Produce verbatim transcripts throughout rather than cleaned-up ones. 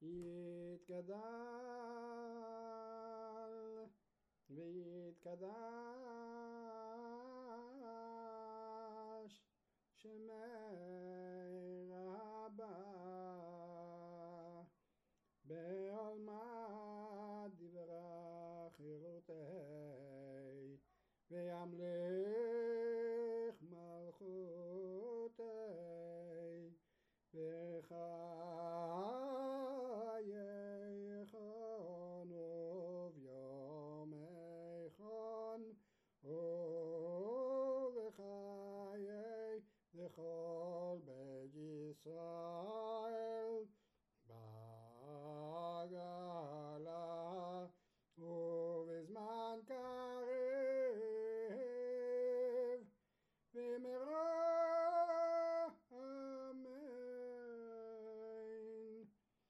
יתגדל ויתקדש שמי רבה בעולמה דברה חירותי וימליך מלכותי וחיי חון וביומי חון ובחיי לכל בית ישראל בגלה ובזמן קריב במהרה אמן.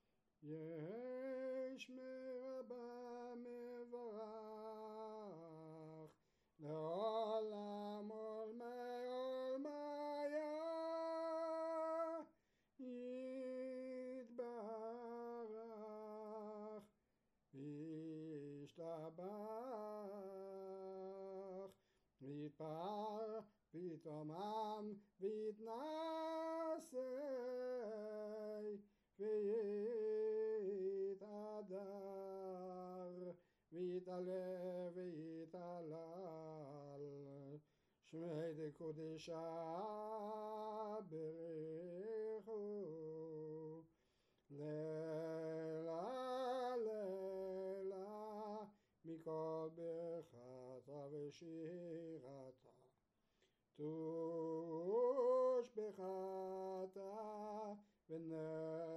יש מרבה מברך לעולם עולמי עולמיה יתברך וישתבח ויתפאר ויתרומם ויתנשא ויתהדר ויתעלה ויתהלל שמי דקודשה ברכו לילה לילה מכל ברכתה ושירתה תושבחתה ונשמתה